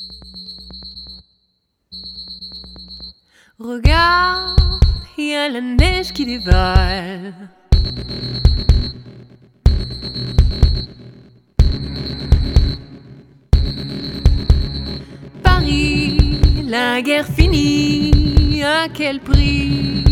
Regarde, il y a la neige qui dévale. Paris, la guerre finie, à quel prix?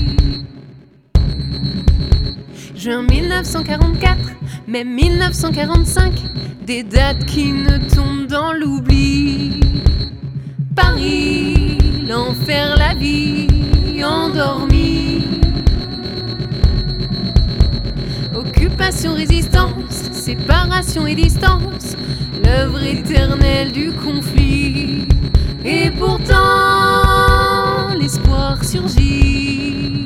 Juin 1944, même 1945, des dates qui ne tombent dans l'oubli. Paris, l'enfer, la vie endormie. Occupation, résistance, séparation et distance, l'œuvre éternelle du conflit. Et pourtant, l'espoir surgit.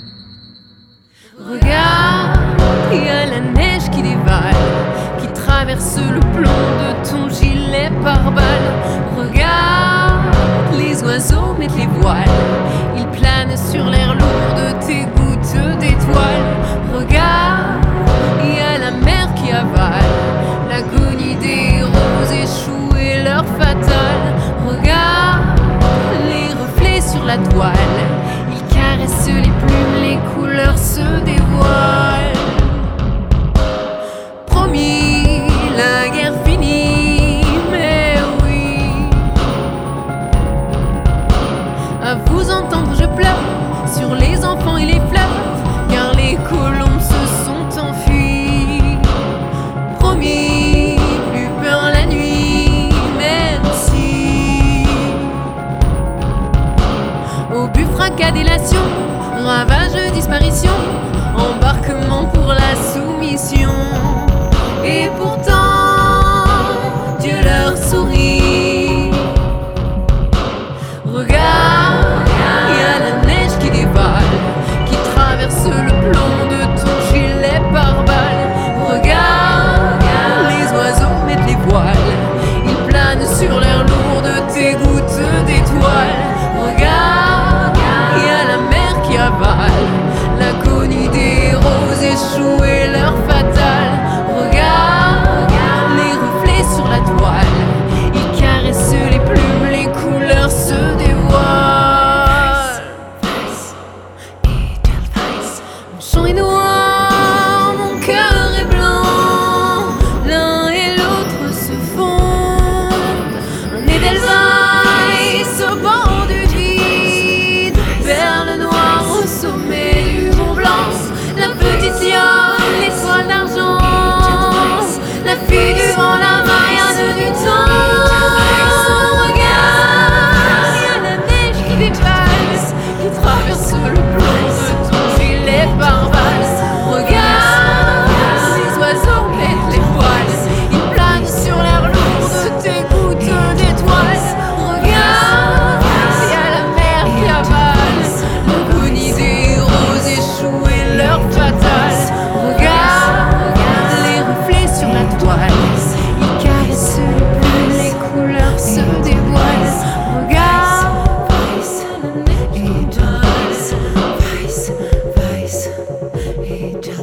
Regarde, il y a la neige qui dévale, qui traverse le plomb de ton gilet pare-balles. Regarde, les oiseaux mettent les voiles, ils planent sur l'air lourd de tes gouttes d'étoiles. Regarde, il y a la mer qui avale l'agonie des héros échoués, leur fatale. Regarde, les reflets sur la toile, ils caressent les plumes, les couleurs se dévoilent. Promis, la guerre finie, mais oui. À vous entendre je pleure sur les enfants et les fleurs, car les colombes se sont enfuis. Promis, plus peur la nuit, même si obus, fracas, délation, ravage, disparition, embarquement pour la soumission. Et pourtant, Dieu leur sourit. Regarde, il y a la neige qui dévale, qui traverse le plomb de ton gilet pare-balles. Regarde, les oiseaux mettent les voiles, ils planent sur l'air lourd de tes gouttes d'étoiles. Regarde, il y a la mer qui avale l'agonie des héros échoués, leur fatale. Regarde, les reflets sur la toile, ils caressent les plumes, les couleurs se dévoilent. Mon champ est noir, mon cœur est blanc, l'un et l'autre se fondent. Un Edelweiss au bord du vide, vers le noir au sommet du Mont Blanc. La petite lionne, l'étoile d'argent, la fille du vent, la Marianne du temps. Regarde, il y a la neige qui dépasse, qui traverse le plomb de ton gilet pare-balles. Regarde, les oiseaux mettent les voiles, ils planent sur l'air lourd de tes gouttes d'étoiles. Regarde, il y a la mer qui avale l'agonie des héros échoués, leur fatale. Regarde, les reflets sur la toile, ils caressent les plumes, les couleurs se dévoilent. Regarde, et danse, et danse.